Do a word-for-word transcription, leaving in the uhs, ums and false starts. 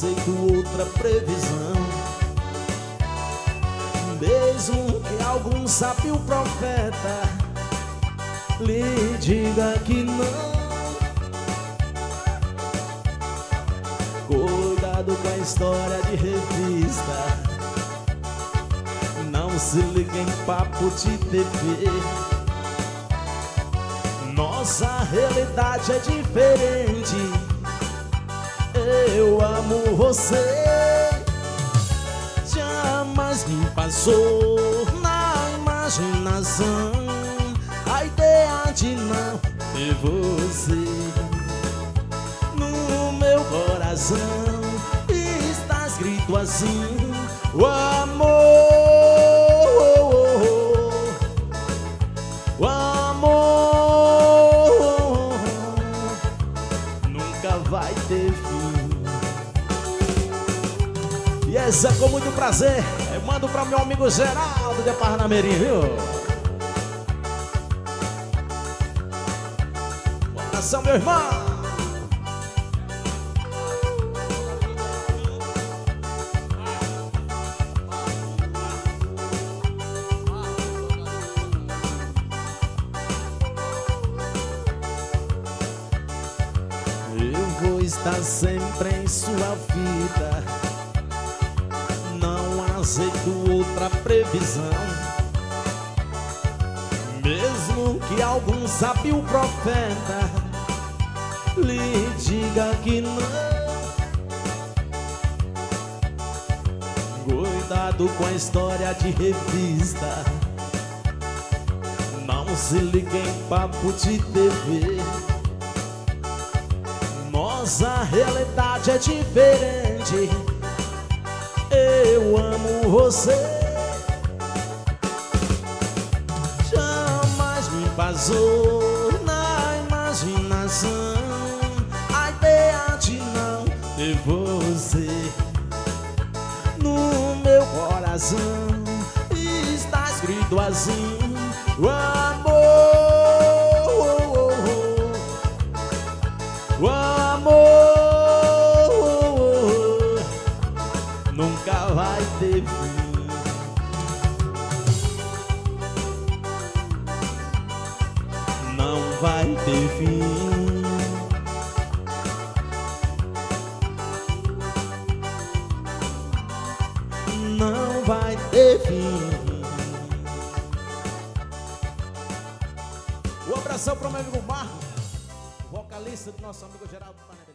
aceito outra previsão. Mesmo que algum sábio profeta lhe diga que não, cuidado com a história de revista, não se liga em papo de T V. Nossa realidade é diferente. Eu amo você. Jamais me passou na imaginação a ideia de não ter você no meu coração. Está escrito assim: o amor, o amor nunca vai ter fim. E essa com muito prazer eu mando para meu amigo Geraldo de Parnamirim, viu? Um abração, meu irmão. Eu vou estar sempre em sua vida, não aceito outra previsão. Mesmo que algum sábio profeta lhe diga que não, cuidado com a história de revista, não se liga em papo de T V. Nossa realidade é diferente. Eu amo você. Jamais me passou na imaginação a ideia de não ter você no meu coração. Está escrito assim: o amor, o amor nunca vai ter fim. Não vai ter fim. Não vai ter fim. Um abração para o meu amigo Marco, vocalista do nosso amigo Geraldo Parnamirim.